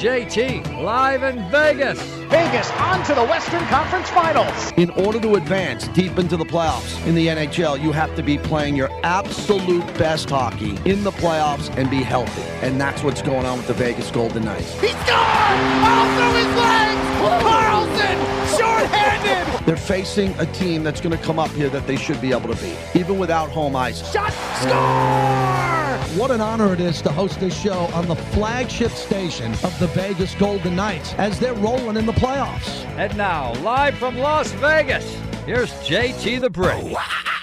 JT, live in Vegas. Vegas on to the Western Conference Finals. In order to advance deep into the playoffs in the NHL, you have to be playing your absolute best hockey in the playoffs and be healthy. And that's what's going on with the Vegas Golden Knights. He scored! All through his legs! Carlson, short-handed! They're facing a team that's going to come up here that they should be able to beat, even without home ice. Shot, score! What an honor it is to host this show on the flagship station of the Vegas Golden Knights as they're rolling in the playoffs. And now, live from Las Vegas, here's JT the Brick.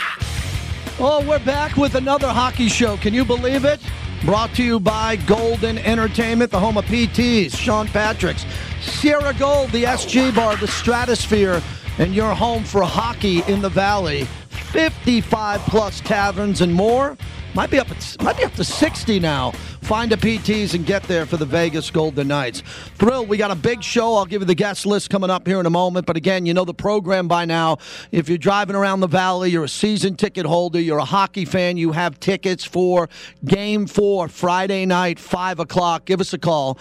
Oh, we're back with another hockey show. Can you believe it? Brought to you by Golden Entertainment, the home of PTs, Sean Patrick's, Sierra Gold, the SG Bar, the Stratosphere, and your home for hockey in the Valley. 55-plus taverns and more. Might be up to 60 now. Find a PTs and get there for the Vegas Golden Knights. Thrill, we got a big show. I'll give you the guest list coming up here in a moment. But again, you know the program by now. If you're driving around the Valley, you're a season ticket holder, you're a hockey fan, you have tickets for Game 4, Friday night, 5 o'clock. Give us a call.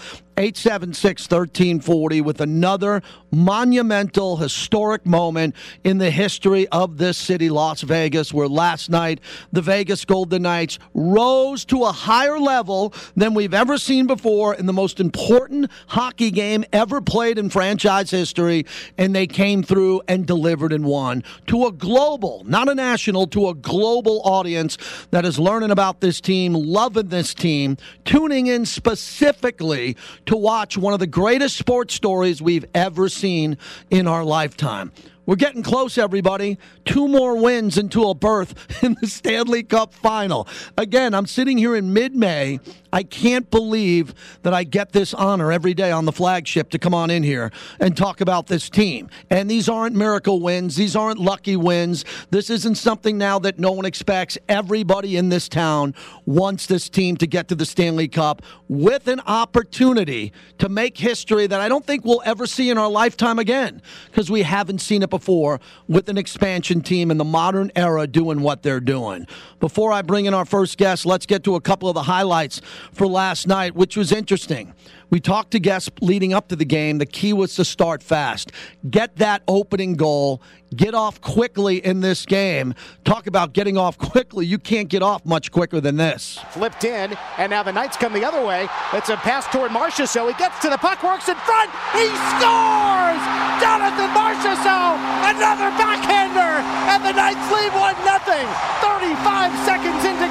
876-1340 with another monumental, historic moment in the history of this city, Las Vegas, where last night the Vegas Golden Knights rose to a higher level than we've ever seen before in the most important hockey game ever played in franchise history, and they came through and delivered and won to a global, not a national, to a global audience that is learning about this team, loving this team, tuning in specifically to watch one of the greatest sports stories we've ever seen in our lifetime. We're getting close, everybody. 2 more wins into a berth in the Stanley Cup Final. Again, I'm sitting here in mid-May. I can't believe that I get this honor every day on the flagship to come on in here and talk about this team. And these aren't miracle wins. These aren't lucky wins. This isn't something now that no one expects. Everybody in this town wants this team to get to the Stanley Cup with an opportunity to make history that I don't think we'll ever see in our lifetime again, because we haven't seen it before with an expansion team in the modern era doing what they're doing. Before I bring in our first guest, let's get to a couple of the highlights for last night, which was interesting. We talked to guests leading up to the game. The key was to start fast. Get that opening goal. Get off quickly in this game. Talk about getting off quickly. You can't get off much quicker than this. Flipped in, and now the Knights come the other way. It's a pass toward Marchessault. He gets to the puck, works in front. He scores! Jonathan Marchessault! Another backhander! And the Knights lead 1-0. 35 seconds into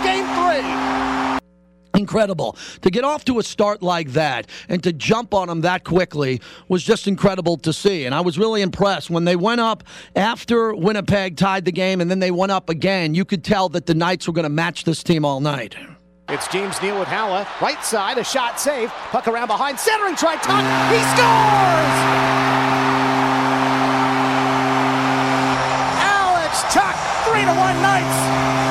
Game 3. Incredible. To get off to a start like that and to jump on them that quickly was just incredible to see. And I was really impressed. When they went up after Winnipeg tied the game and then they went up again, you could tell that the Knights were going to match this team all night. It's James Neal with Halla. Right side, a shot saved. Puck around behind, centering, try tuck. He scores! Alex Tuch, 3-1 Knights.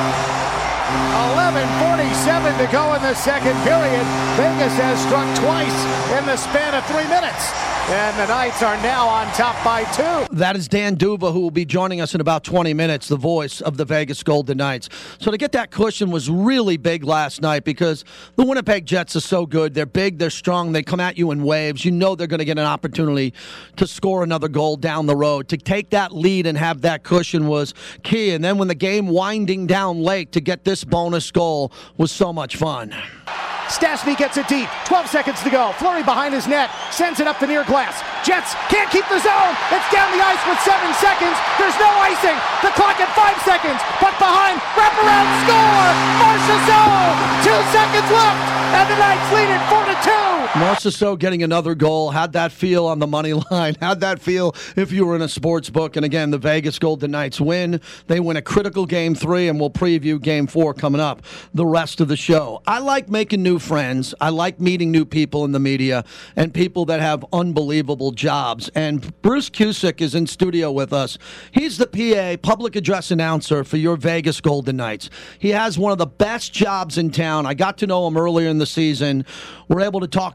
11:47 to go in the second period. Vegas has struck twice in the span of 3 minutes. And the Knights are now on top by 2. That is Dan Duva, who will be joining us in about 20 minutes, the voice of the Vegas Golden Knights. So to get that cushion was really big last night because the Winnipeg Jets are so good. They're big, they're strong, they come at you in waves. You know they're going to get an opportunity to score another goal down the road. To take that lead and have that cushion was key. And then when the game winding down late, to get this bonus goal was so much fun. Stastny gets it deep. 12 seconds to go. Fleury behind his net. Sends it up the near glass. Jets can't keep the zone. It's down the ice with 7 seconds. There's no icing. The clock at 5 seconds. Puck behind. Wraparound score. Marchessault. 2 seconds left. And the Knights lead it 4-2. Marchessault getting another goal. How'd that feel on the money line? How'd that feel if you were in a sports book? And again, the Vegas Golden Knights win. They win a critical Game 3, and we'll preview Game 4 coming up the rest of the show. I like making new friends. I like meeting new people in the media and people that have unbelievable jobs. And Bruce Cusick is in studio with us. He's the PA, public address announcer for your Vegas Golden Knights. He has one of the best jobs in town. I got to know him earlier in the season. We're able to talk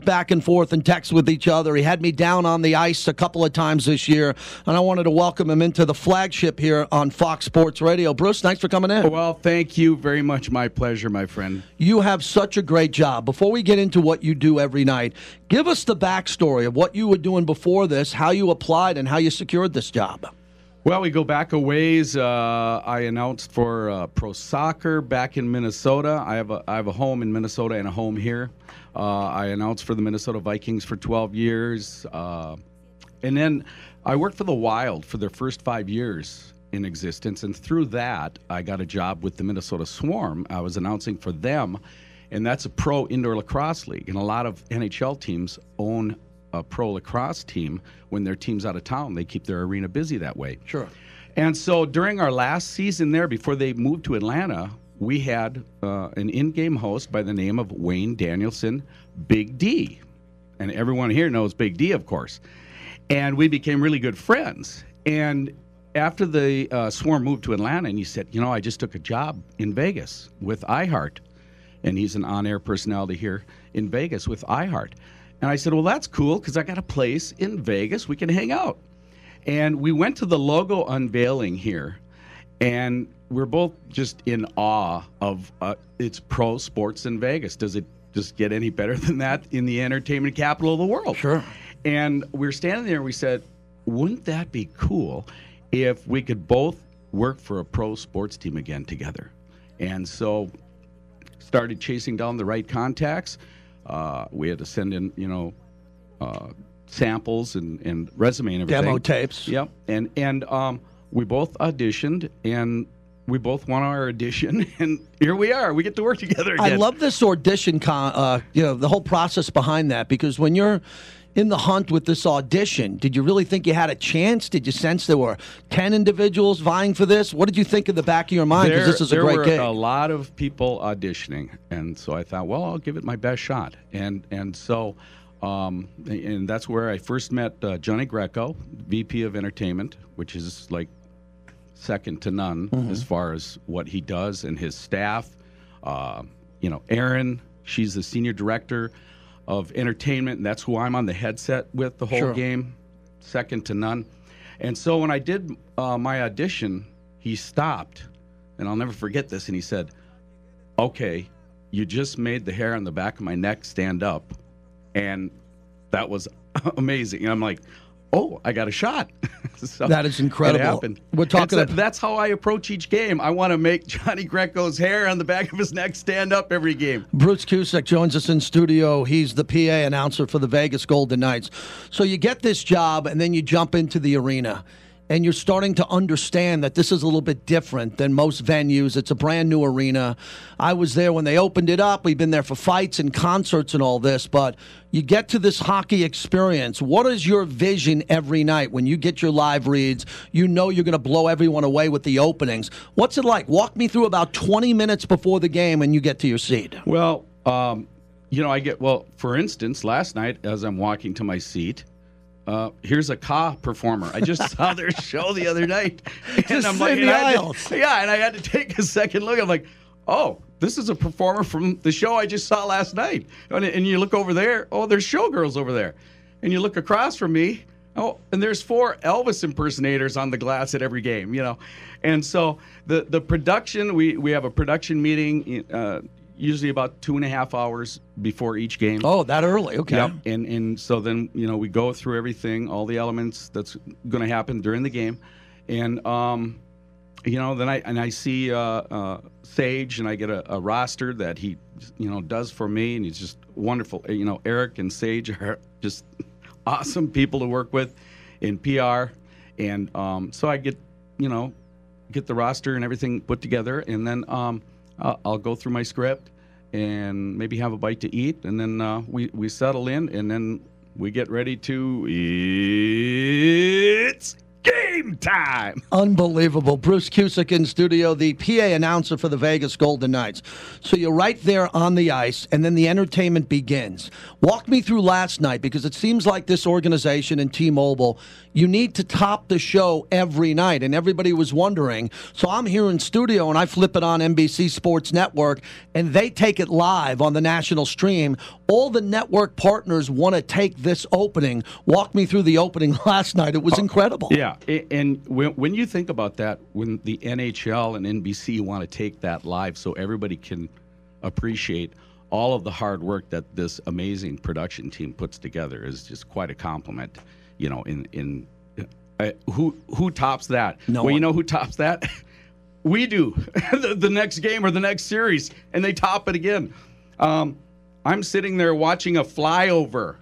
talk back and forth and text with each other. He had me down on the ice a couple of times this year, and I wanted to welcome him into the flagship here on Fox Sports Radio. Bruce, thanks for coming in. Well, thank you very much. My pleasure, my friend. You have such a great job. Before we get into what you do every night, give us the backstory of what you were doing before this, how you applied, and how you secured this job. Well, we go back a ways. I announced for pro soccer back in Minnesota. I have a home in Minnesota and a home here. I announced for the Minnesota Vikings for 12 years. And then I worked for the Wild for their first 5 years in existence. And through that, I got a job with the Minnesota Swarm. I was announcing for them. And that's a pro indoor lacrosse league. And a lot of NHL teams own a pro lacrosse team. When their team's out of town, they keep their arena busy that way. Sure. And so during our last season there, before they moved to Atlanta, we had an in-game host by the name of Wayne Danielson, Big D. And everyone here knows Big D, of course. And we became really good friends. And after the Swarm moved to Atlanta, and he said, I just took a job in Vegas with iHeart. And he's an on-air personality here in Vegas with iHeart. And I said, well, that's cool because I got a place in Vegas. We can hang out. And we went to the logo unveiling here, and we're both just in awe of it's pro sports in Vegas. Does it just get any better than that in the entertainment capital of the world? Sure. And we're standing there, and we said, wouldn't that be cool if we could both work for a pro sports team again together? And so started chasing down the right contacts. We had to send in, samples and resume and everything. Demo tapes. Yep. And we both auditioned, and we both won our audition, and here we are. We get to work together again. I love this audition, the whole process behind that, because when you're in the hunt with this audition, did you really think you had a chance? Did you sense there were 10 individuals vying for this? What did you think in the back of your mind? Because this is a great gig. There were a lot of people auditioning, and so I thought, well, I'll give it my best shot. And so and that's where I first met Johnny Greco, VP of Entertainment, which is like second to none as far as what he does, and his staff. Erin, she's the senior director of entertainment, and that's who I'm on the headset with the whole game, second to none. And so when I did my audition, he stopped, and I'll never forget this, and he said, okay, you just made the hair on the back of my neck stand up, and that was amazing. And I'm like, oh, I got a shot. So that is incredible. It happened. We're talking that's how I approach each game. I want to make Johnny Greco's hair on the back of his neck stand up every game. Bruce Cusick joins us in studio. He's the PA announcer for the Vegas Golden Knights. So you get this job, and then you jump into the arena, and you're starting to understand that this is a little bit different than most venues. It's a brand new arena. I was there when they opened it up. We've been there for fights and concerts and all this, but you get to this hockey experience. What is your vision every night when you get your live reads? You know you're going to blow everyone away with the openings. What's it like? Walk me through about 20 minutes before the game and you get to your seat. Well, for instance, last night as I'm walking to my seat, here's a Ka performer. I just saw their show the other night. And I'm like, and I had to take a second look. I'm like, oh, this is a performer from the show I just saw last night. And you look over there, oh, there's showgirls over there. And you look across from me, oh, and there's 4 Elvis impersonators on the glass at every game, And so the production, we have a production meeting usually about 2.5 hours before each game. Oh, that early? Okay. Yep. And so then, we go through everything, all the elements that's going to happen during the game. And, then I see Sage, and I get a roster that he, does for me, and he's just wonderful. Eric and Sage are just awesome people to work with in PR. And so I get the roster and everything put together, and then I'll go through my script and maybe have a bite to eat, and then we settle in, and then we get ready to Game time. Unbelievable. Bruce Cusick in studio, the PA announcer for the Vegas Golden Knights. So you're right there on the ice, and then the entertainment begins. Walk me through last night, because it seems like this organization and T-Mobile, you need to top the show every night, and everybody was wondering. So I'm here in studio, and I flip it on NBC Sports Network, and they take it live on the national stream. All the network partners want to take this opening. Walk me through the opening last night. It was incredible. Yeah, and when you think about that, when the NHL and NBC want to take that live so everybody can appreciate all of the hard work that this amazing production team puts together is just quite a compliment. You know, who tops that? No well, one. You know who tops that? We do. the next game or the next series, and they top it again. I'm sitting there watching a flyover,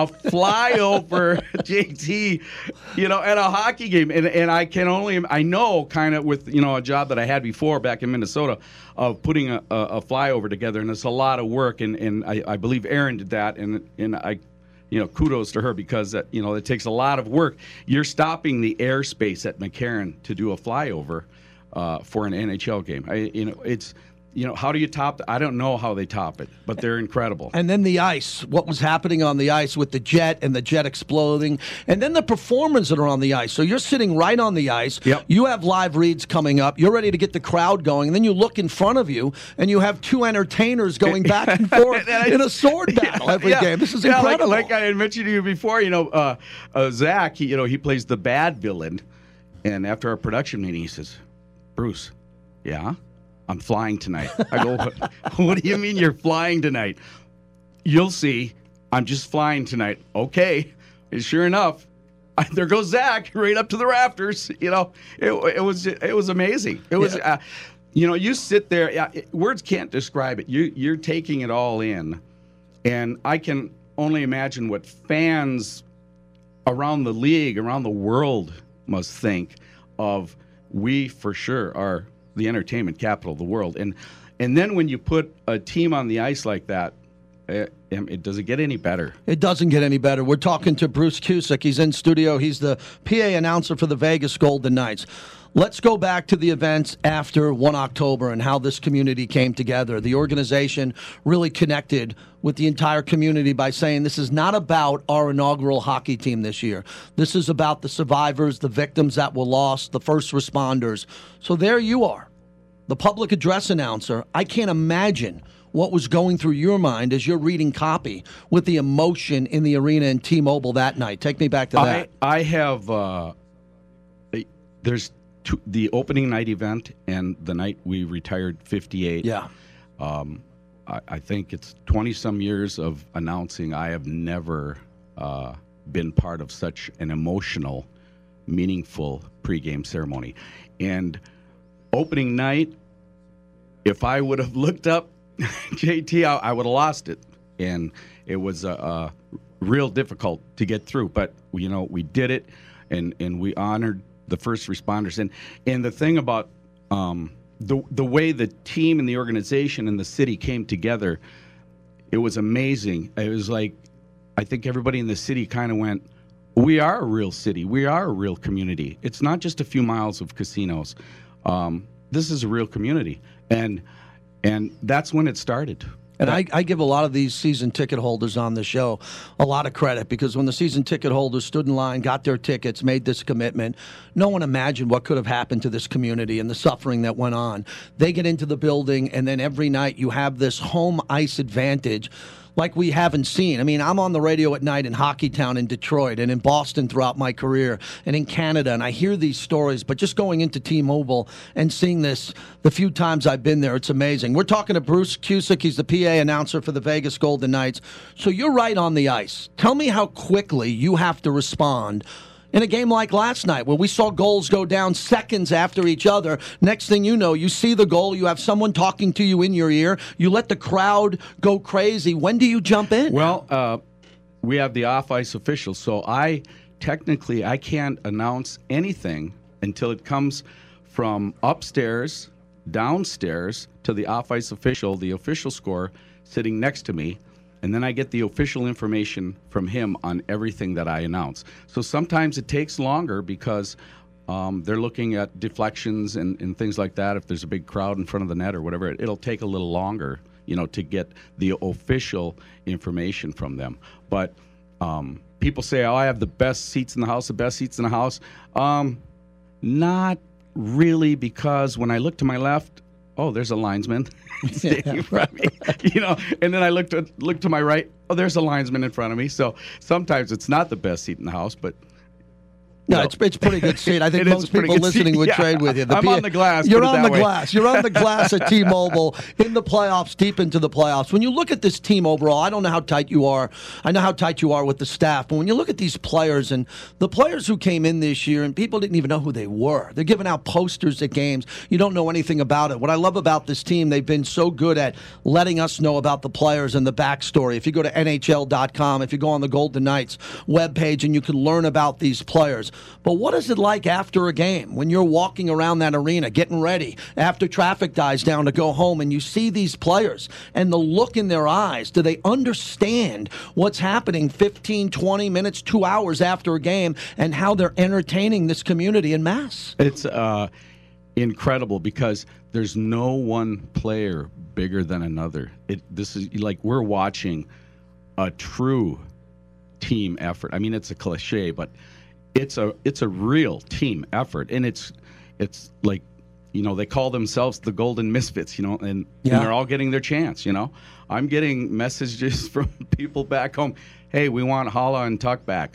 JT, you know, at a hockey game, and I know kind of with, you know, a job that I had before back in Minnesota of putting a flyover together, and it's a lot of work, and I believe Erin did that, and I, you know, kudos to her, because you know, it takes a lot of work. You're stopping the airspace at McCarran to do a flyover for an NHL game. It's. You know, how do you top? I don't know how they top it, but they're incredible. And then the ice, what was happening on the ice with the jet and the jet exploding, and then the performers that are on the ice. So you're sitting right on the ice. Yep. You have live reads coming up. You're ready to get the crowd going, and then you look in front of you, and you have two entertainers going back and forth in a sword battle every game. This is incredible. Like I had mentioned to you before, you know, Zach, he plays the bad villain, and after our production meeting, he says, "Bruce, yeah? I'm flying tonight." I go, what do you mean you're flying tonight? You'll see. I'm just flying tonight. Okay. And sure enough, there goes Zach right up to the rafters. You know, it was amazing. It was, you know, you sit there. Words can't describe it. You're taking it all in, and I can only imagine what fans around the league, around the world, must think of. We for sure are the entertainment capital of the world, and then when you put a team on the ice like that, it doesn't get any better. It doesn't get any better. We're talking to Bruce Cusick. He's in studio. He's the PA announcer for the Vegas Golden Knights. Let's go back to the events after 1 October and how this community came together. The organization really connected with the entire community by saying this is not about our inaugural hockey team this year. This is about the survivors, the victims that were lost, the first responders. So there you are, the public address announcer. I can't imagine what was going through your mind as you're reading copy with the emotion in the arena in T-Mobile that night. Take me back to that. I have, there's the opening night event and the night we retired 58. Yeah. I think it's 20-some years of announcing. I have never been part of such an emotional, meaningful pregame ceremony. And opening night, if I would have looked up JT, I would have lost it. And it was real difficult to get through. But, you know, we did it, and we honored the first responders. And the thing about the way the team and the organization and the city came together, it was amazing. It was like, I think everybody in the city kind of went, we are a real city. We are a real community. It's not just a few miles of casinos. This is a real community. And that's when it started. And I give a lot of these season ticket holders on the show a lot of credit, because when the season ticket holders stood in line, got their tickets, made this commitment, no one imagined what could have happened to this community and the suffering that went on. They get into the building, and then every night you have this home ice advantage like we haven't seen. I mean, I'm on the radio at night in Hockeytown in Detroit and in Boston throughout my career and in Canada, and I hear these stories, but just going into T-Mobile and seeing this the few times I've been there, it's amazing. We're talking to Bruce Cusick. He's the PA announcer for the Vegas Golden Knights. So you're right on the ice. Tell me how quickly you have to respond in a game like last night, where we saw goals go down seconds after each other. Next thing you know, you see the goal, you have someone talking to you in your ear, you let the crowd go crazy. When do you jump in? Well, we have the off-ice officials, so I can't announce anything until it comes from upstairs, downstairs, to the off-ice official, the official scorer, sitting next to me. and then I get the official information from him on everything that I announce. So sometimes it takes longer because they're looking at deflections and things like that. If there's a big crowd in front of the net or whatever, it'll take a little longer, to get the official information from them. But people say, I have the best seats in the house, Not really, because when I look to my left, there's a linesman standing in front of me, and then I look to my right, there's a linesman in front of me. So sometimes it's not the best seat in the house, but no, it's pretty good seat. I think most people listening would trade with you. I'm on the glass. You're on the glass. You're on the glass at T-Mobile in the playoffs, deep into the playoffs. When you look at this team overall, I don't know how tight you are. I know how tight you are with the staff. But when you look at these players and the players who came in this year, and people didn't even know who they were. They're giving out posters at games. You don't know anything about it. What I love about this team, they've been so good at letting us know about the players and the backstory. If you go to NHL.com, if you go on the Golden Knights webpage, and you can learn about these players. But what is it like after a game when you're walking around that arena getting ready after traffic dies down to go home and you see these players and the look in their eyes? Do they understand what's happening 15, 20 minutes, 2 hours after a game and how they're entertaining this community en masse? It's incredible because there's no one player bigger than another. This is like we're watching a true team effort. I mean, it's a cliche, but it's a real team effort, and it's like they call themselves the Golden Misfits, and they're all getting their chance. I'm getting messages from people back home. Hey, we want Hala and Tuck back,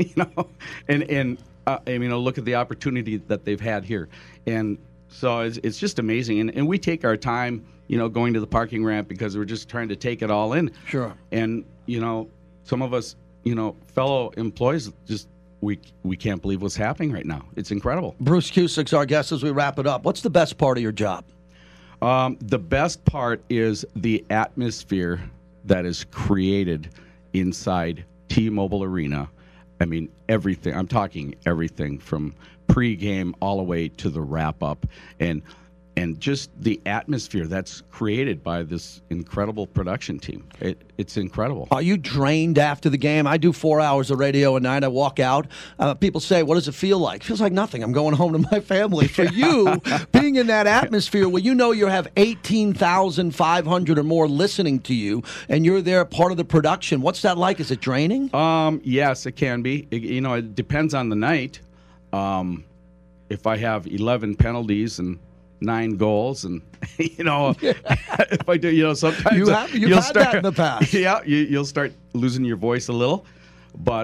and look at the opportunity that they've had here, and so it's just amazing, and we take our time, going to the parking ramp because we're just trying to take it all in. Sure. And some of us, fellow employees just. We can't believe what's happening right now. It's incredible. Bruce Cusick's our guest as we wrap it up. What's the best part of your job? The best part is the atmosphere that is created inside T-Mobile Arena. I mean, everything. I'm talking everything from pregame all the way to the wrap-up. And just the atmosphere that's created by this incredible production team. It's incredible. Are you drained after the game? I do 4 hours of radio a night. I walk out. People say, what does it feel like? It feels like nothing. I'm going home to my family. For you, being in that atmosphere where you have 18,500 or more listening to you, and you're there part of the production, what's that like? Is it draining? Yes, it can be. It depends on the night. If I have 11 penalties and 9 goals, and if I do, sometimes you've had start, that in the past. Yeah, you'll start losing your voice a little, but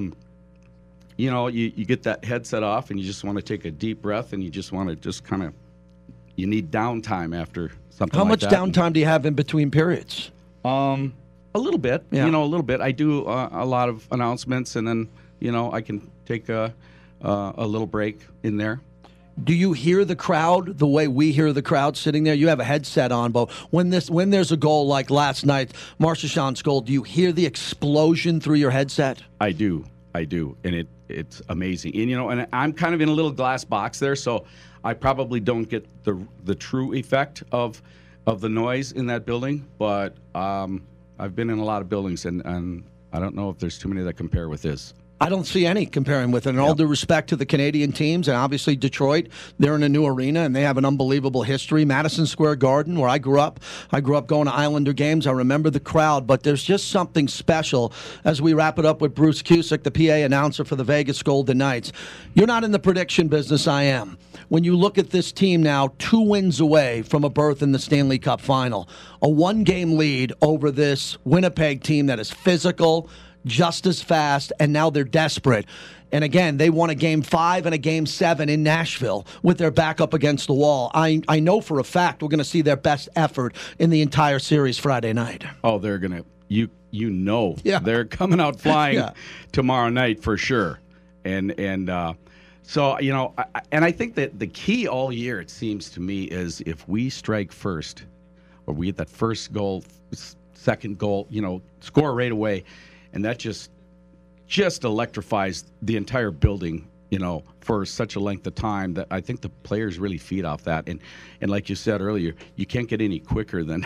you get that headset off, and you just want to take a deep breath, and you just want to you need downtime after something. How like much that. downtime do you have in between periods? A little bit. Yeah. A little bit. I do a lot of announcements, and then I can take a little break in there. Do you hear the crowd the way we hear the crowd sitting there? You have a headset on, but when there's a goal like last night, Marchessault's goal, do you hear the explosion through your headset? I do, and it's amazing. And and I'm kind of in a little glass box there, so I probably don't get the true effect of the noise in that building. But I've been in a lot of buildings, and I don't know if there's too many that compare with this. I don't see any comparing with it. And all due respect to the Canadian teams, and obviously Detroit, they're in a new arena, and they have an unbelievable history. Madison Square Garden, where I grew up going to Islander games. I remember the crowd, but there's just something special as we wrap it up with Bruce Cusick, the PA announcer for the Vegas Golden Knights. You're not in the prediction business, I am. When you look at this team now, 2 wins away from a berth in the Stanley Cup final, a 1-game lead over this Winnipeg team that is physical, just as fast, and now they're desperate. And again, they won a Game 5 and a Game 7 in Nashville with their back up against the wall. I know for a fact we're going to see their best effort in the entire series Friday night. Oh, they're going to, Yeah. They're coming out flying tomorrow night for sure. And so, I think that the key all year, it seems to me, is if we strike first, or we get that first goal, second goal, score right away, and that just electrifies the entire building for such a length of time that I think the players really feed off that. And like you said earlier, you can't get any quicker than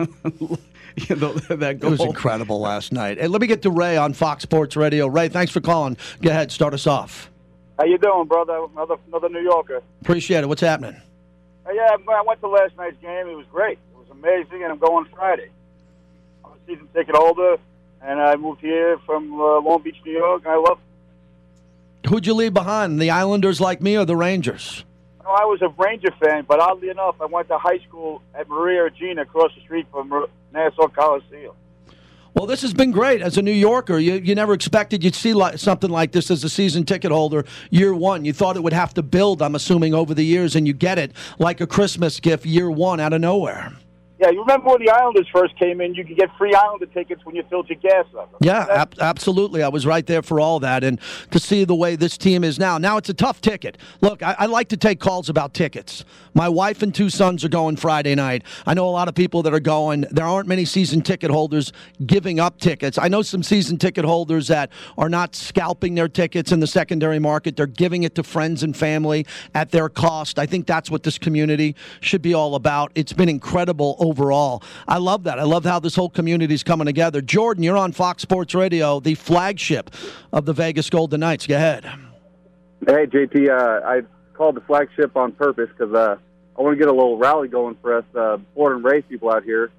that goal. It was incredible last night. Hey, let me get to Ray on Fox Sports Radio. Ray, thanks for calling. Go ahead, start us off. How you doing, brother? Another New Yorker. Appreciate it. What's happening? Yeah, I went to last night's game. It was great. It was amazing, and I'm going Friday. I'm a season ticket holder, and I moved here from Long Beach, New York, and I love it. Who'd you leave behind, the Islanders like me or the Rangers? No, I was a Ranger fan, but oddly enough, I went to high school at Maria Regina across the street from Nassau Coliseum. Well, this has been great. As a New Yorker, you never expected you'd see something like this as a season ticket holder year one. You thought it would have to build, I'm assuming, over the years, and you get it like a Christmas gift year one out of nowhere. Yeah, you remember when the Islanders first came in, you could get free Islander tickets when you filled your gas up. Yeah, absolutely. I was right there for all that. And to see the way this team is now. Now, it's a tough ticket. Look, I like to take calls about tickets. My wife and 2 sons are going Friday night. I know a lot of people that are going. There aren't many season ticket holders giving up tickets. I know some season ticket holders that are not scalping their tickets in the secondary market. They're giving it to friends and family at their cost. I think that's what this community should be all about. It's been incredible overall. I love that. I love how this whole community is coming together. Jordan, you're on Fox Sports Radio, the flagship of the Vegas Golden Knights. Go ahead. Hey, JT, I called the flagship on purpose because I want to get a little rally going for us born and raised people out here.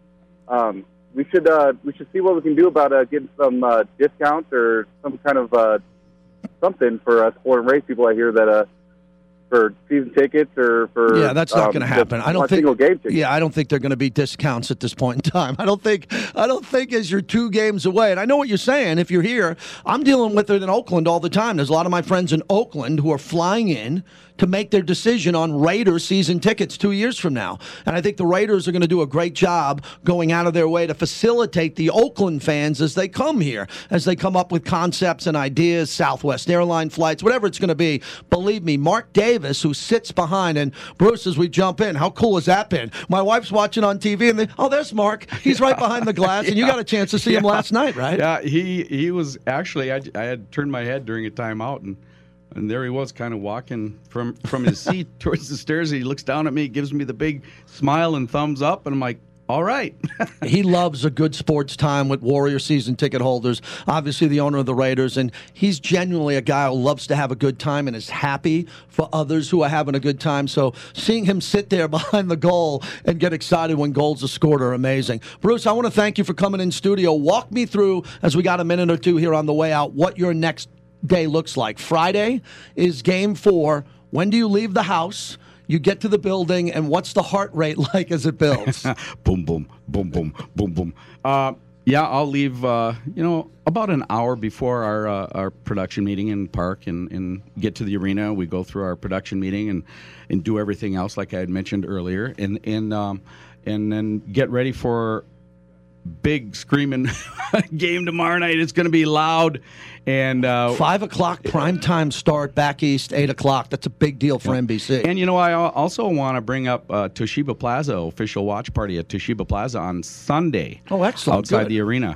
We should see what we can do about getting some discounts or some kind of something for us born and raised people out here that for season tickets or for that's not going to happen. I don't think single game tickets. Yeah, I don't think they're going to be discounts at this point in time. I don't think as you're 2 games away. And I know what you're saying. If you're here, I'm dealing with it in Oakland all the time. There's a lot of my friends in Oakland who are flying in to make their decision on Raiders season tickets 2 years from now. And I think the Raiders are going to do a great job going out of their way to facilitate the Oakland fans as they come here, as they come up with concepts and ideas, Southwest airline flights, whatever it's going to be. Believe me, Mark Davis, who sits behind, and Bruce, as we jump in, how cool has that been? My wife's watching on TV, and there's Mark. He's right behind the glass, and you got a chance to see him last night, right? Yeah, he was actually, I had turned my head during a timeout, and there he was, kind of walking from his seat towards the stairs. And he looks down at me, gives me the big smile and thumbs up, and I'm like, all right. He loves a good sports time with Warrior season ticket holders, obviously the owner of the Raiders, and he's genuinely a guy who loves to have a good time and is happy for others who are having a good time. So seeing him sit there behind the goal and get excited when goals are scored are amazing. Bruce, I want to thank you for coming in studio. Walk me through, as we got a minute or two here on the way out, what your next day looks like. Friday is game 4. When do you leave the house? You get to the building, and what's the heart rate like as it builds? Boom, boom, boom, boom, boom, boom. I'll leave, about an hour before our production meeting in Park and get to the arena. We go through our production meeting and do everything else like I had mentioned earlier, and then get ready for big screaming game tomorrow night. It's going to be loud. And 5 o'clock primetime start back east, 8 o'clock. That's a big deal for NBC. And I also want to bring up Toshiba Plaza, official watch party at Toshiba Plaza on Sunday. Oh, excellent. Outside Good. the arena.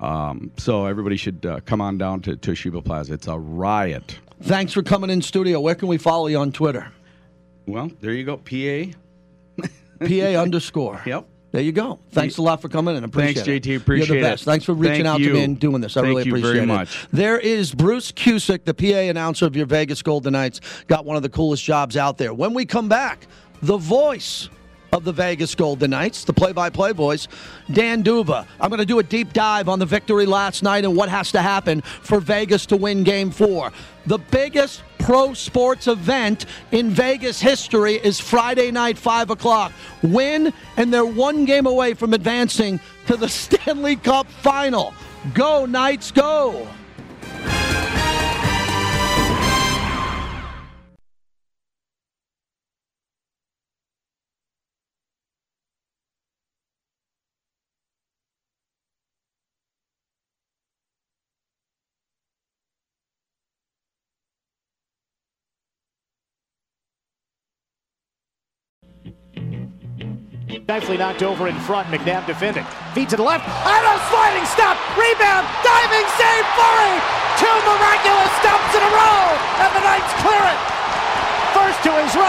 So everybody should come on down to Toshiba Plaza. It's a riot. Thanks for coming in studio. Where can we follow you on Twitter? Well, there you go. PA. PA_. Yep. There you go. Thanks a lot for coming in. Appreciate Thanks, it. JT. Appreciate You're the best. it. Thanks for reaching out to me and doing this. I really appreciate it. Thank you very much. There is Bruce Cusick, the PA announcer of your Vegas Golden Knights. Got one of the coolest jobs out there. When we come back, the voice of the Vegas Golden Knights, the play-by-play voice, Dan Duva. I'm going to do a deep dive on the victory last night and what has to happen for Vegas to win Game 4. The biggest pro sports event in Vegas history is Friday night, 5 o'clock. Win, and they're 1 game away from advancing to the Stanley Cup Final. Go, Knights, go! Nicely knocked over in front. McNabb defending. Feed to the left. And a sliding stop. Rebound. Diving save. Fleury. 2 miraculous stops in a row. And the Knights clear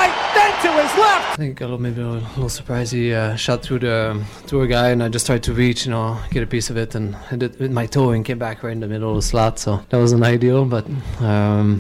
right, then to his left. I think maybe a little surprised he shot through a guy, and I just tried to reach, get a piece of it, and I did with my toe and came back right in the middle of the slot. So that wasn't ideal, but I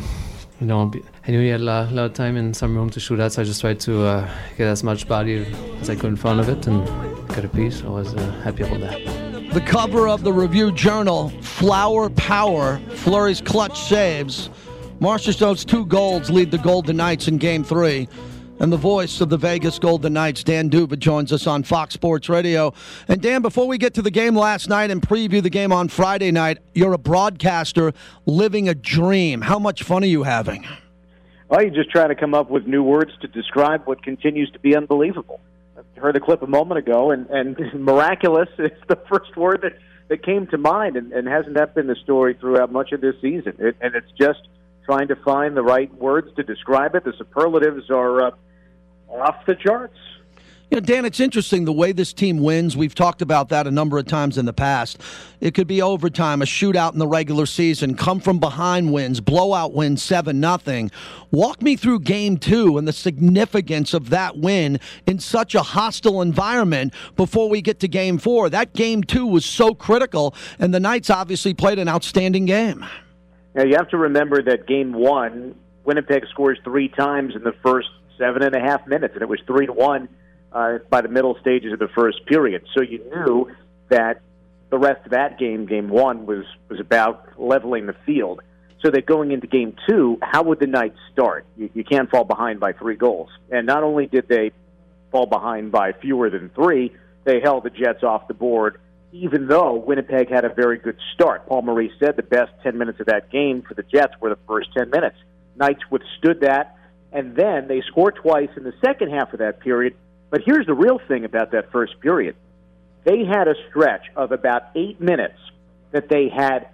knew he had a lot of time and some room to shoot at, so I just tried to get as much body as I could in front of it and get a piece. I was happy about that. The cover of the Review Journal, Flower Power, Fleury's clutch saves. Marchessault's 2 goals lead the Golden Knights in Game 3. And the voice of the Vegas Golden Knights, Dan D'Uva, joins us on Fox Sports Radio. And Dan, before we get to the game last night and preview the game on Friday night, you're a broadcaster living a dream. How much fun are you having? Well, you just try to come up with new words to describe what continues to be unbelievable. I heard a clip a moment ago, and miraculous is the first word that came to mind, and hasn't that been the story throughout much of this season? And it's just trying to find the right words to describe it. The superlatives are off the charts. Dan, it's interesting the way this team wins. We've talked about that a number of times in the past. It could be overtime, a shootout in the regular season, come from behind wins, blowout wins, 7-0. Walk me through Game 2 and the significance of that win in such a hostile environment before we get to Game 4. That Game 2 was so critical, and the Knights obviously played an outstanding game. Now, you have to remember that Game 1, Winnipeg scores 3 times in the first 7.5 minutes, and it was 3-1 by the middle stages of the first period. So you knew that the rest of that game, Game 1, was about leveling the field. So that going into Game 2, how would the Knights start? You can't fall behind by 3 goals. And not only did they fall behind by fewer than 3, they held the Jets off the board, even though Winnipeg had a very good start. Paul Maurice said the best 10 minutes of that game for the Jets were the first 10 minutes. Knights withstood that, and then they scored twice in the second half of that period. But here's the real thing about that first period. They had a stretch of about 8 minutes that they had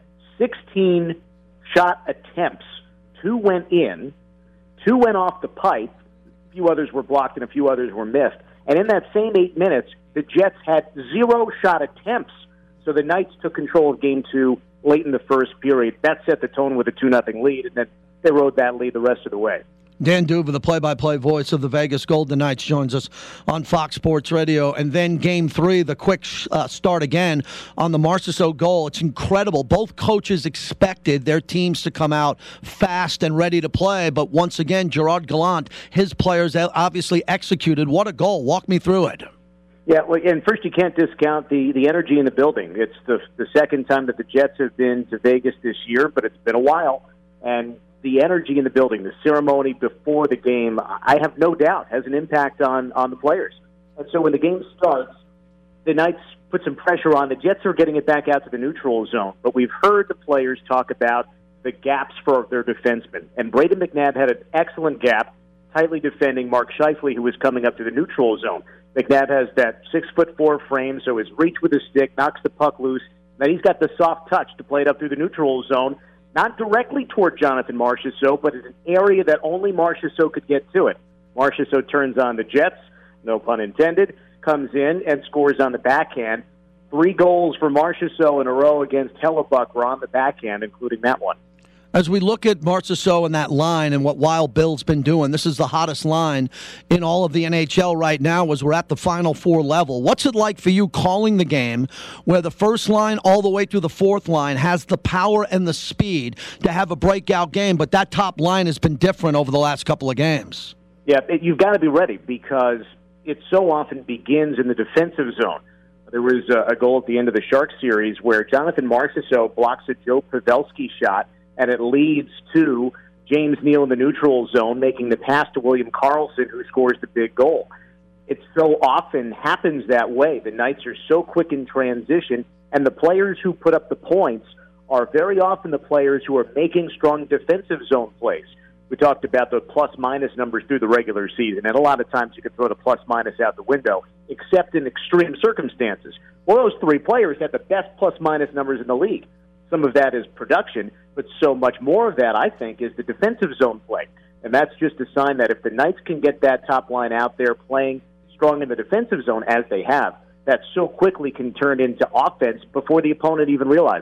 16 shot attempts. 2 went in, 2 went off the pipe, a few others were blocked and a few others were missed. And in that same 8 minutes, the Jets had 0 shot attempts. So the Knights took control of Game 2 late in the first period. That set the tone with a 2-0 lead, and then they rode that lead the rest of the way. Dan D'Uva, the play-by-play voice of the Vegas Golden Knights, joins us on Fox Sports Radio. And then Game 3, the quick start again on the Marchessault goal. It's incredible. Both coaches expected their teams to come out fast and ready to play. But once again, Gerard Gallant, his players obviously executed. What a goal. Walk me through it. Yeah, well, and first you can't discount the energy in the building. It's the second time that the Jets have been to Vegas this year, but it's been a while. And the energy in the building, the ceremony before the game, I have no doubt has an impact on the players. And so when the game starts, the Knights put some pressure on. The Jets are getting it back out to the neutral zone. But we've heard the players talk about the gaps for their defensemen. And Brayden McNabb had an excellent gap, tightly defending Mark Scheifele, who was coming up to the neutral zone. McNabb has that 6'4" frame, so his reach with his stick knocks the puck loose. Then he's got the soft touch to play it up through the neutral zone. Not directly toward Jonathan Marchessault, but in an area that only Marchessault could get to it. Marchessault turns on the Jets, no pun intended, comes in and scores on the backhand. 3 goals for Marchessault in a row against Hellebuck were on the backhand, including that one. As we look at Marchessault and that line and what Wild Bill's been doing, this is the hottest line in all of the NHL right now as we're at the Final Four level. What's it like for you calling the game where the first line all the way through the fourth line has the power and the speed to have a breakout game, but that top line has been different over the last couple of games? Yeah, you've got to be ready because it so often begins in the defensive zone. There was a goal at the end of the Sharks series where Jonathan Marchessault blocks a Joe Pavelski shot, and it leads to James Neal in the neutral zone making the pass to William Karlsson, who scores the big goal. It so often happens that way. The Knights are so quick in transition, and the players who put up the points are very often the players who are making strong defensive zone plays. We talked about the plus-minus numbers through the regular season, and a lot of times you could throw the plus-minus out the window, except in extreme circumstances. Well, those 3 players had the best plus-minus numbers in the league. Some of that is production, but so much more of that, I think, is the defensive zone play. And that's just a sign that if the Knights can get that top line out there playing strong in the defensive zone, as they have, that so quickly can turn into offense before the opponent even realizes it.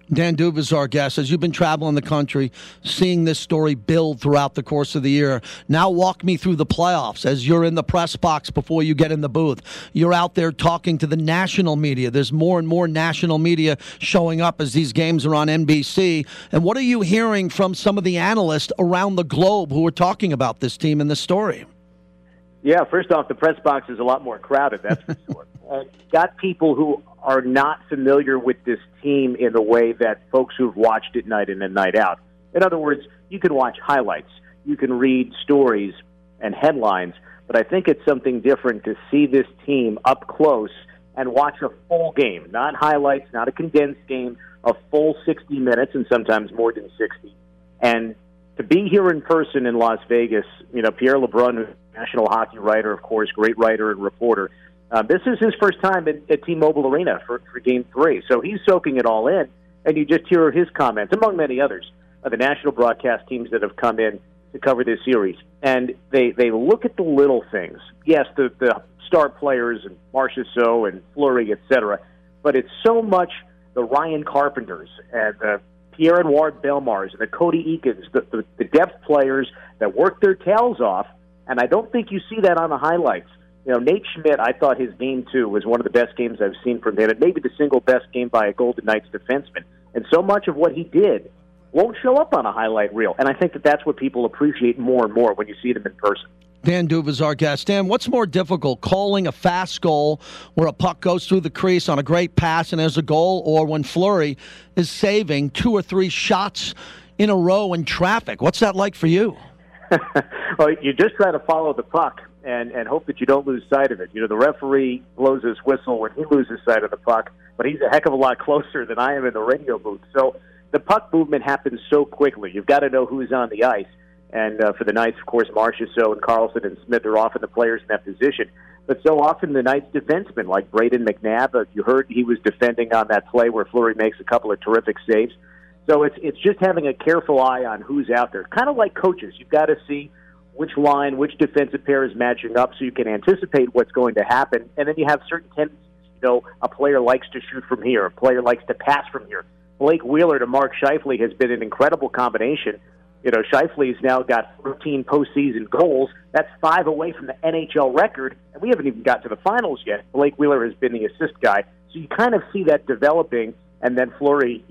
Dan Duva is our guest. As you've been traveling the country, seeing this story build throughout the course of the year, now walk me through the playoffs as you're in the press box before you get in the booth. You're out there talking to the national media. There's more and more national media showing up as these games are on NBC. And what are you hearing from some of the analysts around the globe who are talking about this team and this story? Yeah, first off, the press box is a lot more crowded, that's for sure. Got people who are not familiar with this team in the way that folks who've watched it night in and night out. In other words, you can watch highlights, you can read stories and headlines, but I think it's something different to see this team up close and watch a full game, not highlights, not a condensed game, a full 60 minutes and sometimes more than 60. And to be here in person in Las Vegas, Pierre LeBrun, national hockey writer, of course, great writer and reporter, this is his first time at T-Mobile Arena for Game 3. So he's soaking it all in, and you just hear his comments, among many others, of the national broadcast teams that have come in to cover this series. And they look at the little things. Yes, the star players, and Marchessault and Fleury, et cetera, but it's so much the Ryan Carpenters and the Pierre-Edouard Bellemare and the Cody Eakins, the depth players that work their tails off, and I don't think you see that on the highlights. Nate Schmidt, I thought his Game 2 was one of the best games I've seen from him, and maybe the single best game by a Golden Knights defenseman. And so much of what he did won't show up on a highlight reel, and I think that's what people appreciate more and more when you see them in person. Dan Duva is our guest. Dan, what's more difficult, calling a fast goal where a puck goes through the crease on a great pass and there's a goal, or when Fleury is saving 2 or 3 shots in a row in traffic? What's that like for you? Well, you just try to follow the puck and hope that you don't lose sight of it. The referee blows his whistle when he loses sight of the puck, but he's a heck of a lot closer than I am in the radio booth. So the puck movement happens so quickly. You've got to know who's on the ice. And for the Knights, of course, Marchessault and Carlson and Smith are often the players in that position. But so often the Knights defensemen, like Braden McNabb, you heard he was defending on that play where Fleury makes a couple of terrific saves. So it's just having a careful eye on who's out there. Kind of like coaches. You've got to see which line, which defensive pair is matching up so you can anticipate what's going to happen. And then you have certain tendencies. A player likes to shoot from here. A player likes to pass from here. Blake Wheeler to Mark Scheifele has been an incredible combination. Scheifele's now got 13 postseason goals. That's 5 away from the NHL record, and we haven't even got to the finals yet. Blake Wheeler has been the assist guy. So you kind of see that developing, and then Fleury,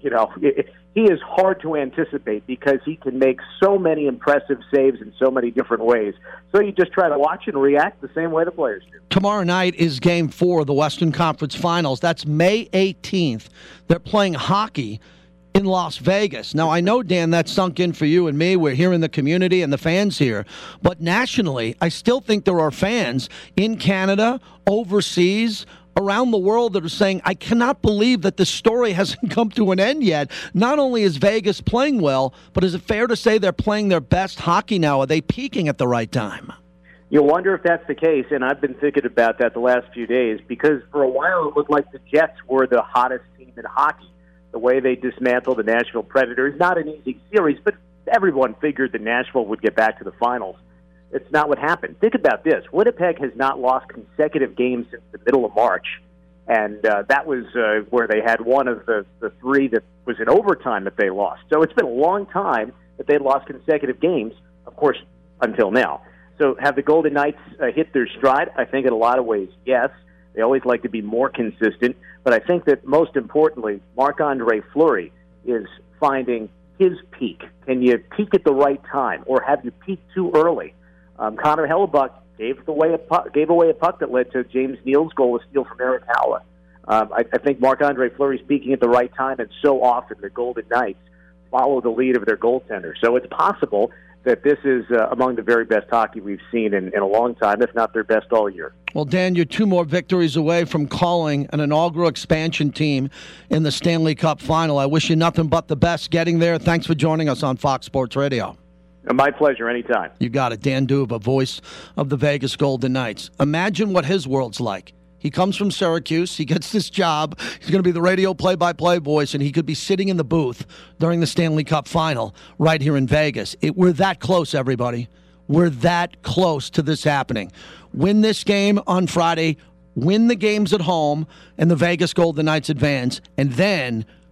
he is hard to anticipate because he can make so many impressive saves in so many different ways. So you just try to watch and react the same way the players do. Tomorrow night is Game 4 of the Western Conference Finals. That's May 18th. They're playing hockey in Las Vegas. Now, I know, Dan, that's sunk in for you and me. We're here in the community and the fans here. But nationally, I still think there are fans in Canada, overseas, around the world that are saying, I cannot believe that this story hasn't come to an end yet. Not only is Vegas playing well, but is it fair to say they're playing their best hockey now? Are they peaking at the right time? You wonder if that's the case, and I've been thinking about that the last few days, because for a while it looked like the Jets were the hottest team in hockey. The way they dismantled the Nashville Predators, not an easy series, but everyone figured that Nashville would get back to the finals. It's not what happened. Think about this. Winnipeg has not lost consecutive games since the middle of March, and that was where they had one of the 3 that was in overtime that they lost. So it's been a long time that they lost consecutive games, of course, until now. So have the Golden Knights hit their stride? I think in a lot of ways, yes. They always like to be more consistent, but I think that most importantly, Marc-Andre Fleury is finding his peak. Can you peak at the right time, or have you peaked too early? Connor Hellebuck gave away a puck that led to James Neal's goal, a steal from Eric Howe. I think Marc-Andre Fleury's peaking at the right time, and so often the Golden Knights follow the lead of their goaltender. So it's possible that this is among the very best hockey we've seen in a long time, if not their best all year. Well, Dan, you're 2 more victories away from calling an inaugural expansion team in the Stanley Cup Final. I wish you nothing but the best getting there. Thanks for joining us on Fox Sports Radio. My pleasure, anytime. You got it. Dan Duva, voice of the Vegas Golden Knights. Imagine what his world's like. He comes from Syracuse. He gets this job. He's going to be the radio play-by-play voice, and he could be sitting in the booth during the Stanley Cup Final right here in Vegas. We're that close, everybody. We're that close to this happening. Win this game on Friday, win the games at home, and the Vegas Golden Knights advance, and then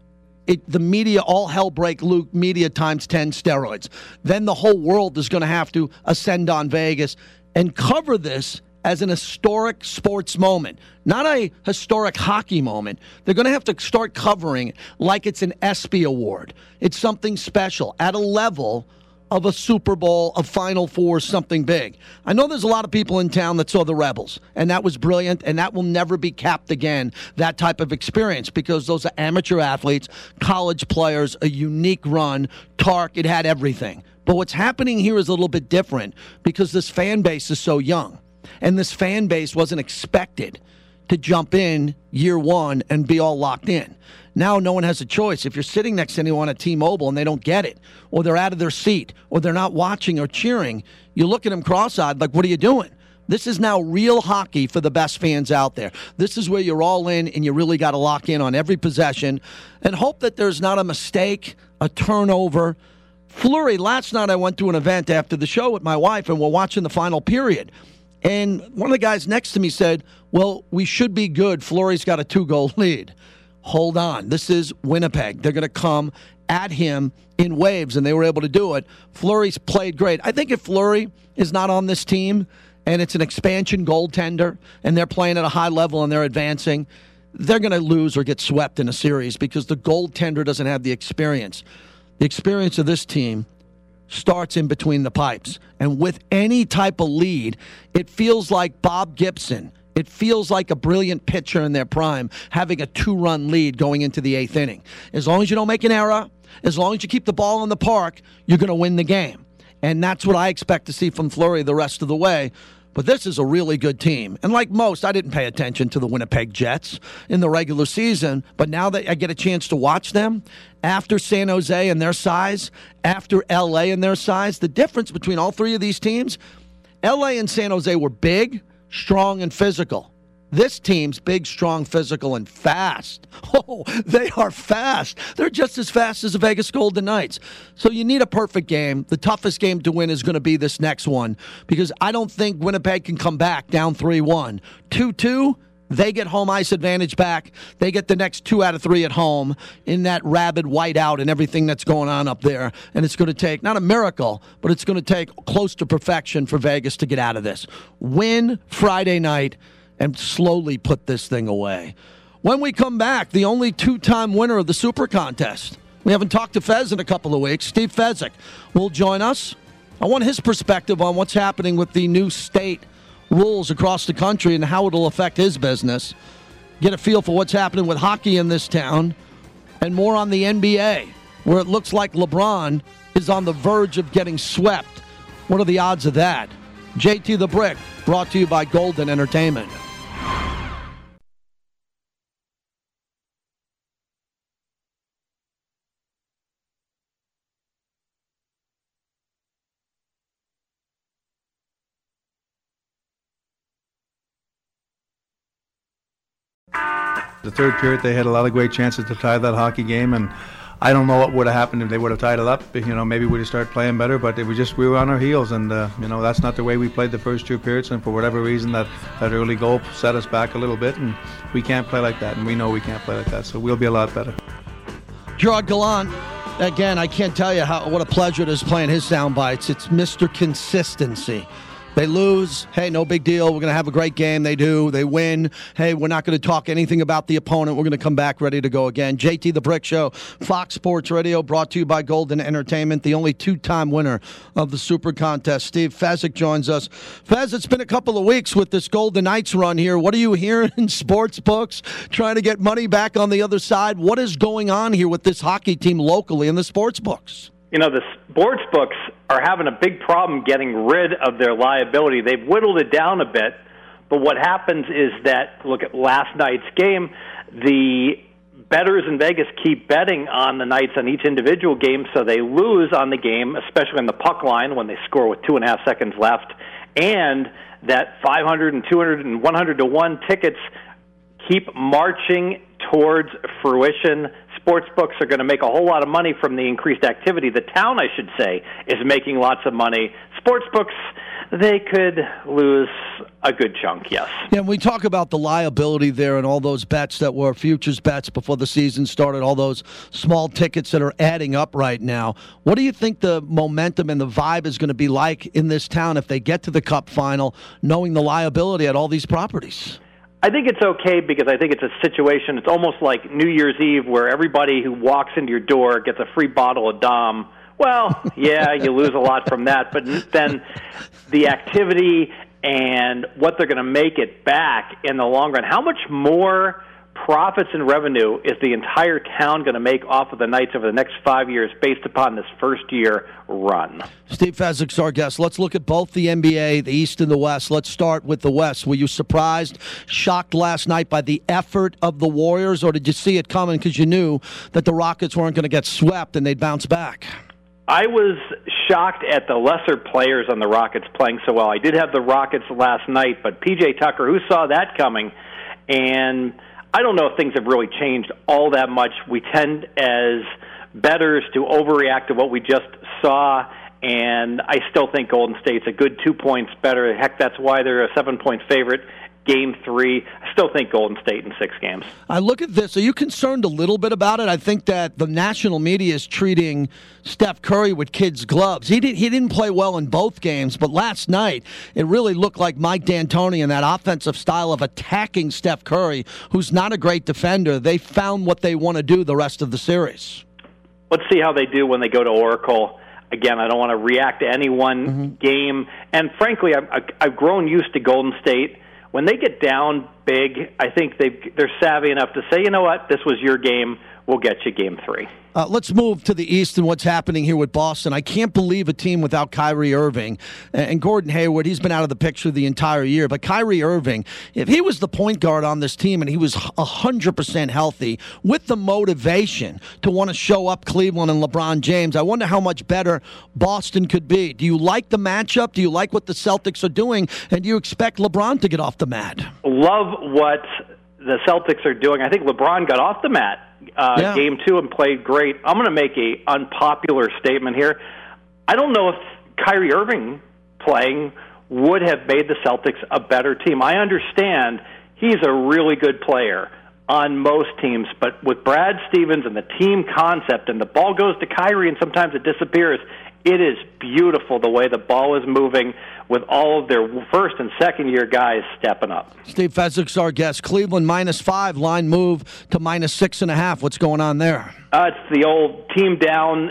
the media, all hell break loose, media times 10 steroids. Then the whole world is going to have to ascend on Vegas and cover this as an historic sports moment, not a historic hockey moment. They're going to have to start covering it like it's an ESPY award. It's something special at a level of a Super Bowl, a Final Four, something big. I know there's a lot of people in town that saw the Rebels, and that was brilliant, and that will never be capped again, that type of experience, because those are amateur athletes, college players, a unique run. Tark, it had everything. But what's happening here is a little bit different because this fan base is so young, and this fan base wasn't expected to jump in year one and be all locked in. Now no one has a choice. If you're sitting next to anyone at T-Mobile and they don't get it, or they're out of their seat, or they're not watching or cheering, you look at them cross-eyed like, what are you doing? This is now real hockey for the best fans out there. This is where you're all in and you really got to lock in on every possession and hope that there's not a mistake, a turnover. Fleury, last night I went to an event after the show with my wife and we're watching the final period. And one of the guys next to me said, well, we should be good. Fleury's got a 2-goal lead. Hold on. This is Winnipeg. They're going to come at him in waves, and they were able to do it. Fleury's played great. I think if Fleury is not on this team and it's an expansion goaltender and they're playing at a high level and they're advancing, they're going to lose or get swept in a series because the goaltender doesn't have the experience. The experience of this team starts in between the pipes. And with any type of lead, it feels like Bob Gibson. It feels like a brilliant pitcher in their prime having a 2-run lead going into the 8th inning. As long as you don't make an error, as long as you keep the ball in the park, you're going to win the game. And that's what I expect to see from Fleury the rest of the way. But this is a really good team. And like most, I didn't pay attention to the Winnipeg Jets in the regular season. But now that I get a chance to watch them, after San Jose and their size, after L.A. and their size, the difference between all three of these teams, L.A. and San Jose were big, strong, and physical. This team's big, strong, physical, and fast. Oh, they are fast. They're just as fast as the Vegas Golden Knights. So you need a perfect game. The toughest game to win is going to be this next one because I don't think Winnipeg can come back down 3-1. 2-2, they get home ice advantage back. They get the next 2 out of 3 at home in that rabid whiteout and everything that's going on up there. And it's going to take, not a miracle, but it's going to take close to perfection for Vegas to get out of this. Win Friday night and slowly put this thing away. When we come back, the only 2-time winner of the Super Contest. We haven't talked to Fez in a couple of weeks. Steve Fezzik will join us. I want his perspective on what's happening with the new state rules across the country and how it'll affect his business. Get a feel for what's happening with hockey in this town and more on the NBA, where it looks like LeBron is on the verge of getting swept. What are the odds of that? JT the Brick, brought to you by Golden Entertainment. The third period, they had a lot of great chances to tie that hockey game, and I don't know what would have happened if they would have tied it up. Maybe we'd have started playing better, but we were on our heels, and that's not the way we played the first 2 periods. And for whatever reason, that early goal set us back a little bit, and we can't play like that, and we know we can't play like that. So we'll be a lot better. Gerard Gallant, again, I can't tell you what a pleasure it is playing his sound bites. It's Mr. Consistency. They lose. Hey, no big deal. We're going to have a great game. They do. They win. Hey, we're not going to talk anything about the opponent. We're going to come back ready to go again. JT the Brick Show, Fox Sports Radio, brought to you by Golden Entertainment, the only 2-time winner of the Super Contest. Steve Fezzik joins us. Fez, it's been a couple of weeks with this Golden Knights run here. What are you hearing in sports books, trying to get money back on the other side? What is going on here with this hockey team locally in the sports books? The sports books are having a big problem getting rid of their liability. They've whittled it down a bit, but what happens is that, look at last night's game, the bettors in Vegas keep betting on the Knights on each individual game, so they lose on the game, especially on the puck line when they score with 2.5 seconds left, and that 500 and 200 and 100 to 1 tickets keep marching towards fruition. sports books are going to make a whole lot of money from the increased activity. The town, I should say, is making lots of money. Sports books, they could lose a good chunk, yes. Yeah, and we talk about the liability there and all those bets that were futures bets before the season started, all those small tickets that are adding up right now. What do you think the momentum and the vibe is going to be like in this town if they get to the Cup final, knowing the liability at all these properties? I think it's okay because I think it's a situation, it's almost like New Year's Eve where everybody who walks into your door gets a free bottle of Dom. Well, yeah, you lose a lot from that, but then the activity and what they're going to make it back in the long run, how much more profits and revenue is the entire town going to make off of the Knights over the next 5 years based upon this first-year run? Steve Fezzik's our guest. Let's look at both the NBA, the East and the West. Let's start with the West. Were you surprised, shocked last night by the effort of the Warriors, or did you see it coming because you knew that the Rockets weren't going to get swept and they'd bounce back? I was shocked at the lesser players on the Rockets playing so well. I did have the Rockets last night, but P.J. Tucker, who saw that coming? And I don't know if things have really changed all that much. We tend as bettors to overreact to what we just saw, and I still think Golden State's a good 2 points better. Heck, that's why they're a 7-point favorite. Game 3, I still think Golden State in 6 games. I look at this. Are you concerned a little bit about it? I think that the national media is treating Steph Curry with kids' gloves. He didn't play well in both games, but last night it really looked like Mike D'Antoni and that offensive style of attacking Steph Curry, who's not a great defender. They found what they want to do the rest of the series. Let's see how they do when they go to Oracle. Again, I don't want to react to any one game. And frankly, I've grown used to Golden State. When they get down big, I think they're savvy enough to say, you know what, this was your game. We'll get you game 3. Let's move to the East and what's happening here with Boston. I can't believe a team without Kyrie Irving and Gordon Hayward. He's been out of the picture the entire year. But Kyrie Irving, if he was the point guard on this team and he was 100% healthy with the motivation to want to show up Cleveland and LeBron James, I wonder how much better Boston could be. Do you like the matchup? Do you like what the Celtics are doing? And do you expect LeBron to get off the mat? Love what the Celtics are doing. I think LeBron got off the mat game 2 and played great. I'm going to make a unpopular statement here. I don't know if Kyrie Irving playing would have made the Celtics a better team. I understand he's a really good player on most teams, but with Brad Stevens and the team concept and the ball goes to Kyrie and sometimes it disappears, it is beautiful the way the ball is moving with all of their first and second year guys stepping up. Steve Fezzik's our guest. Cleveland -5, line move to -6.5. What's going on there? It's the old team down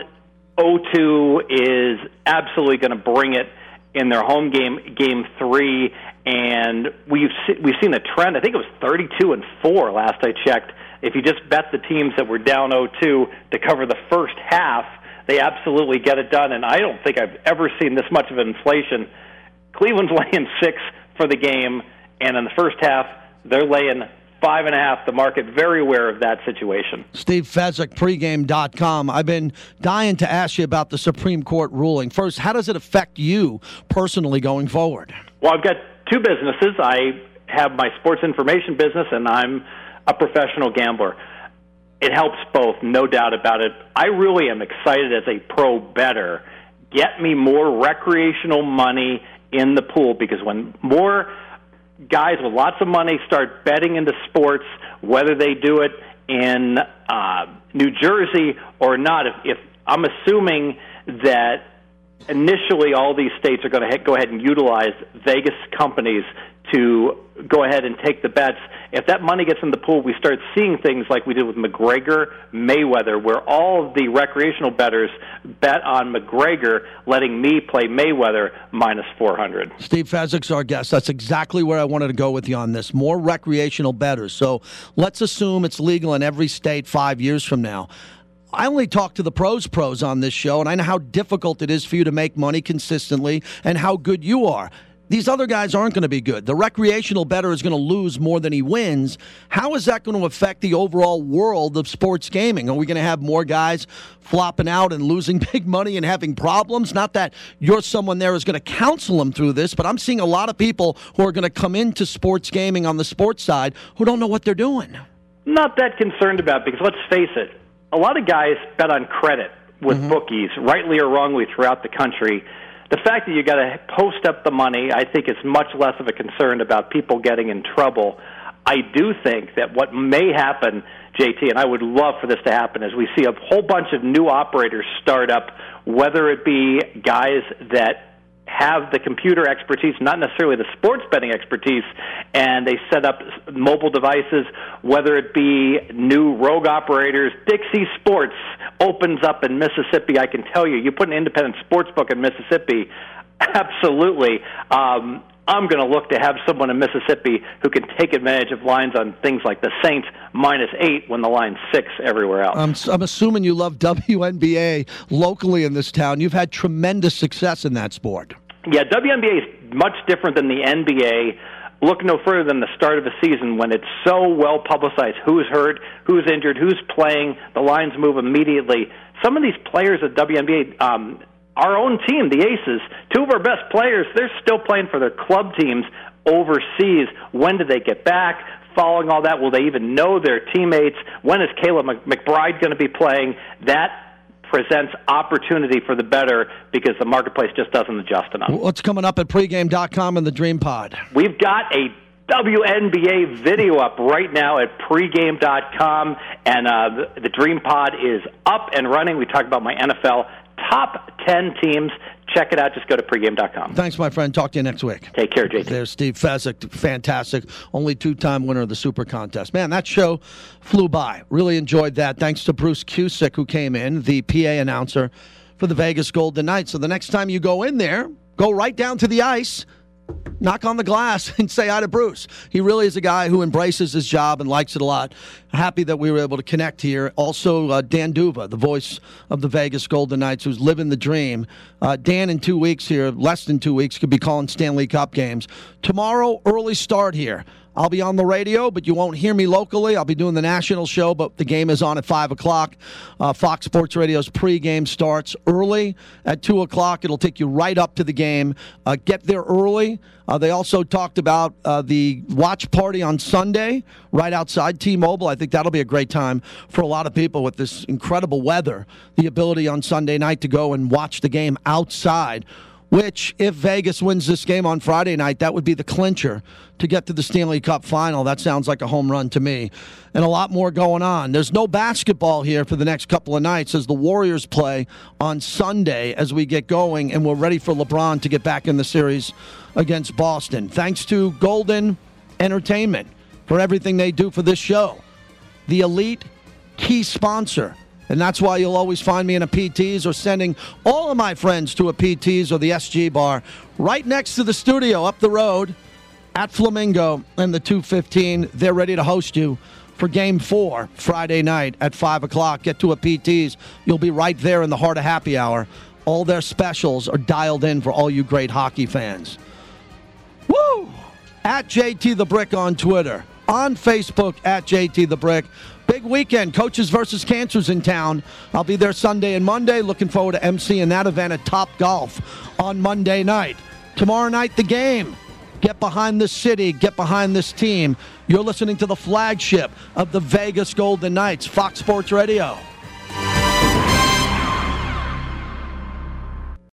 0-2 is absolutely going to bring it in their home game 3, and we've seen a trend. I think it was 32-4 last I checked. If you just bet the teams that were down 0-2 to cover the first half, they absolutely get it done, and I don't think I've ever seen this much of an inflation. Cleveland's laying 6 for the game, and in the first half, they're laying 5.5. The market very aware of that situation. Steve Fezzik, pregame.com. I've been dying to ask you about the Supreme Court ruling. First, how does it affect you personally going forward? Well, I've got 2 businesses. I have my sports information business, and I'm a professional gambler. It helps both, no doubt about it. I really am excited as a pro bettor. Get me more recreational money in the pool, because when more guys with lots of money start betting into sports, whether they do it in New Jersey or not, if I'm assuming that initially all these states are going to go ahead and utilize Vegas companies to go ahead and take the bets. If that money gets in the pool, we start seeing things like we did with McGregor, Mayweather, where all of the recreational bettors bet on McGregor, letting me play Mayweather -400. Steve Fezzik's our guest. That's exactly where I wanted to go with you on this. More recreational bettors. So let's assume it's legal in every state 5 years from now. I only talk to the pros on this show, and I know how difficult it is for you to make money consistently and how good you are. These other guys aren't going to be good. The recreational bettor is going to lose more than he wins. How is that going to affect the overall world of sports gaming? Are we going to have more guys flopping out and losing big money and having problems? Not that you're someone there who's going to counsel them through this, but I'm seeing a lot of people who are going to come into sports gaming on the sports side who don't know what they're doing. Not that concerned about, because let's face it, a lot of guys bet on credit with bookies, rightly or wrongly, throughout the country. The fact that you got to post up the money, I think, is much less of a concern about people getting in trouble. I do think that what may happen, JT, and I would love for this to happen, is we see a whole bunch of new operators start up, whether it be guys that have the computer expertise, not necessarily the sports betting expertise, and they set up mobile devices, whether it be new rogue operators. Dixie Sports opens up in Mississippi. I can tell you, you put an independent sports book in Mississippi, absolutely. I'm going to look to have someone in Mississippi who can take advantage of lines on things like the Saints -8 when the line's 6 everywhere else. I'm assuming you love WNBA locally in this town. You've had tremendous success in that sport. Yeah, WNBA is much different than the NBA. Look no further than the start of the season when it's so well publicized. Who's hurt, who's injured, who's playing. The lines move immediately. Some of these players at WNBA, our own team, the Aces, 2 of our best players, they're still playing for their club teams overseas. When do they get back? Following all that, will they even know their teammates? When is Kayla McBride going to be playing? That presents opportunity for the bettor because the marketplace just doesn't adjust enough. What's coming up at pregame.com and the Dream Pod? We've got a WNBA video up right now at pregame.com, and the Dream Pod is up and running. We talk about my NFL top 10 teams. Check it out. Just go to pregame.com. Thanks, my friend. Talk to you next week. Take care, JT. There's Steve Fezzik. Fantastic. Only 2-time winner of the Super Contest. Man, that show flew by. Really enjoyed that. Thanks to Bruce Cusick, who came in, the PA announcer for the Vegas Golden Knights. So the next time you go in there, go right down to the ice, knock on the glass, and say hi to Bruce. He really is a guy who embraces his job and likes it a lot. Happy that we were able to connect here. Also, Dan Duva, the voice of the Vegas Golden Knights, who's living the dream. Dan, in 2 weeks here, less than 2 weeks, could be calling Stanley Cup games. Tomorrow, early start here. I'll be on the radio, but you won't hear me locally. I'll be doing the national show, but the game is on at 5 o'clock. Fox Sports Radio's pregame starts early at 2 o'clock. It'll take you right up to the game. Get there early. They also talked about the watch party on Sunday right outside T-Mobile. I think that'll be a great time for a lot of people with this incredible weather. The ability on Sunday night to go and watch the game outside, which, if Vegas wins this game on Friday night, that would be the clincher to get to the Stanley Cup final. That sounds like a home run to me. And a lot more going on. There's no basketball here for the next couple of nights as the Warriors play on Sunday as we get going, and we're ready for LeBron to get back in the series against Boston. Thanks to Golden Entertainment for everything they do for this show. The elite key sponsor. And that's why you'll always find me in a PT's or sending all of my friends to a PT's or the SG bar right next to the studio up the road at Flamingo and the 215. They're ready to host you for Game 4 Friday night at 5 o'clock. Get to a PT's. You'll be right there in the heart of happy hour. All their specials are dialed in for all you great hockey fans. Woo! At JT the Brick on Twitter. On Facebook at JT the Brick. Big weekend, Coaches versus Cancers in town. I'll be there Sunday and Monday. Looking forward to emceeing that event at Top Golf on Monday night. Tomorrow night, the game. Get behind this city. Get behind this team. You're listening to the flagship of the Vegas Golden Knights, Fox Sports Radio.